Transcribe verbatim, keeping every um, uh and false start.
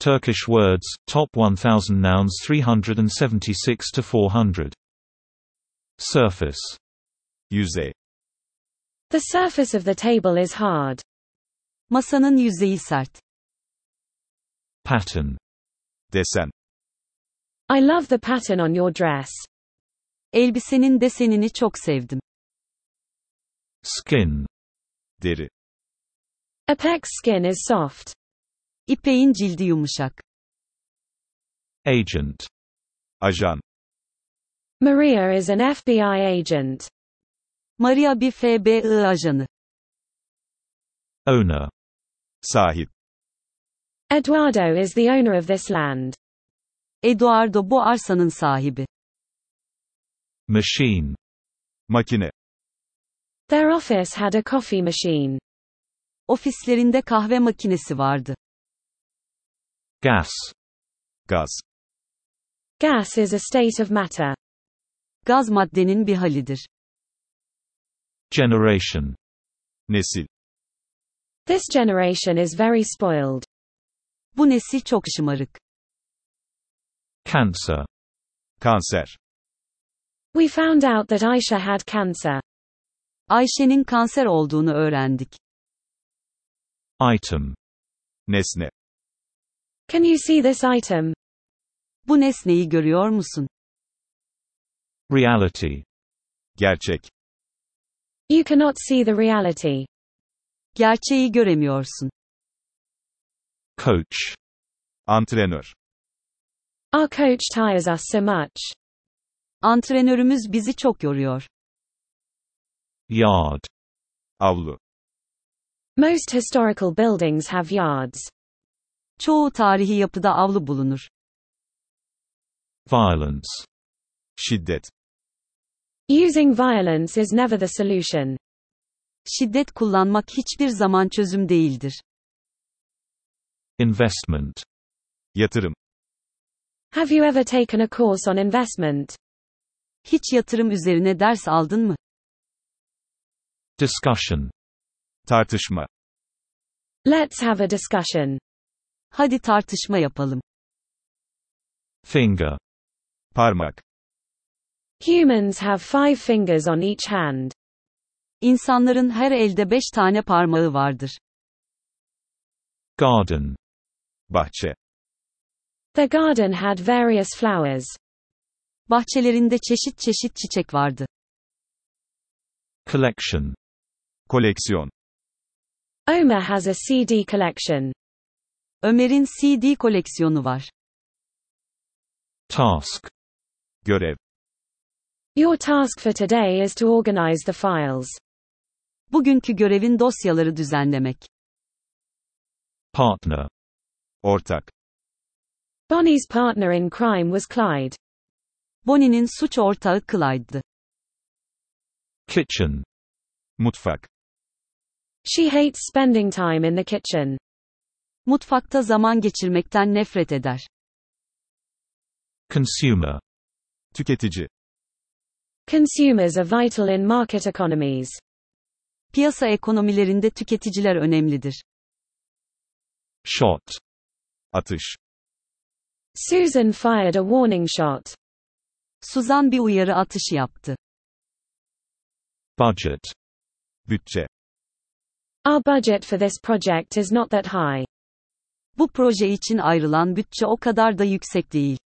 Turkish words, top one thousand nouns three hundred seventy-six to four hundred. Surface. Yüzey. The surface of the table is hard. Masanın yüzeyi sert. Pattern. Desen. I love the pattern on your dress. Elbisenin desenini çok sevdim. Skin. Deri. Ipek's skin is soft. İpeğin cildi yumuşak. Agent. Ajan. Maria is an F B I agent. Maria bir F B I ajanı. Owner. Sahip. Eduardo is the owner of this land. Eduardo bu arsanın sahibi. Machine. Makine. Their office had a coffee machine. Ofislerinde kahve makinesi vardı. Gas. Gaz. Gas is a state of matter. Gaz maddenin bir halidir. Generation. Nesil. This generation is very spoiled. Bu nesil çok şımarık. Cancer. Kanser. We found out that Aisha had cancer. Ayşe'nin kanser olduğunu öğrendik. Item. Nesne. Can you see this item? Bu nesneyi görüyor musun? Reality. Gerçek. You cannot see the reality. Gerçeği göremiyorsun. Coach. Antrenör. Our coach tires us so much. Antrenörümüz bizi çok yoruyor. Yard. Avlu. Most historical buildings have yards. Çoğu tarihi yapıda avlu bulunur. Violence. Şiddet. Using violence is never the solution. Şiddet kullanmak hiçbir zaman çözüm değildir. Investment. Yatırım. Have you ever taken a course on investment? Hiç yatırım üzerine ders aldın mı? Discussion. Tartışma. Let's have a discussion. Hadi tartışma yapalım. Finger. Parmak. Humans have five fingers on each hand. İnsanların her elde beş tane parmağı vardır. Garden. Bahçe. Their garden had various flowers. Bahçelerinde çeşit çeşit çiçek vardı. Collection. Koleksiyon. Omer has a C D collection. Ömer'in C D koleksiyonu var. Task. Görev. Your task for today is to organize the files. Bugünkü görevin dosyaları düzenlemek. Partner. Ortak. Bonnie's partner in crime was Clyde. Bonnie'nin suç ortağı Clyde'dı. Kitchen. Mutfak. She hates spending time in the kitchen. Mutfakta zaman geçirmekten nefret eder. Consumer. Tüketici. Consumers are vital in market economies. Piyasa ekonomilerinde tüketiciler önemlidir. Shot. Atış. Susan fired a warning shot. Suzan bir uyarı atışı yaptı. Budget. Bütçe. Our budget for this project is not that high. Bu proje için ayrılan bütçe o kadar da yüksek değil.